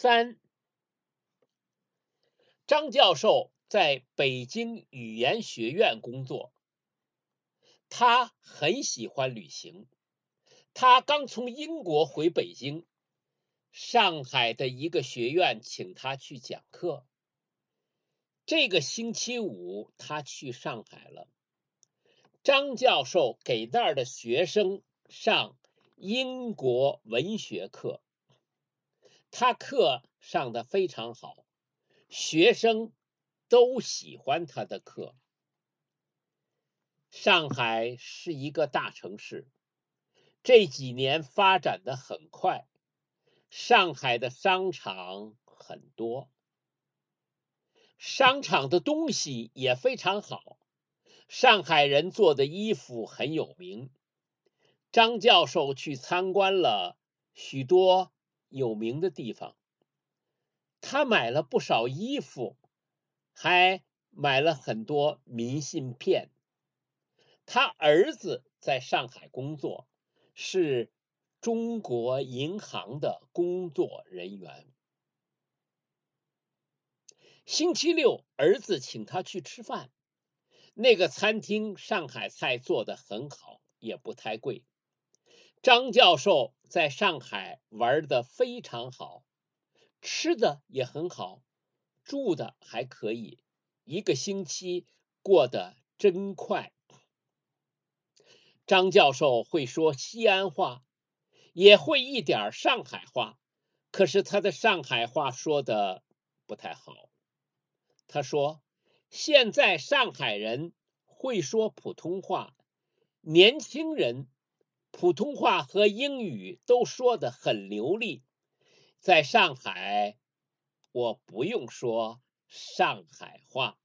三，张教授在北京语言学院工作，他很喜欢旅行。他刚从英国回北京，上海的一个学院请他去讲课。这个星期五他去上海了。张教授给那儿的学生上英国文学课，他课上得非常好，学生都喜欢他的课。上海是一个大城市，这几年发展得很快，上海的商场很多，商场的东西也非常好，上海人做的衣服很有名。张教授去参观了许多有名的地方，他买了不少衣服，还买了很多明信片。他儿子在上海工作，是中国银行的工作人员。星期六，儿子请他去吃饭，那个餐厅上海菜做得很好，也不太贵。张教授在上海玩得非常好，吃的也很好，住的还可以，一个星期过得真快。张教授会说西安话，也会一点上海话，可是他的上海话说的不太好。他说，现在上海人会说普通话，年轻人普通话和英语都说得很流利。在上海，我不用说上海话。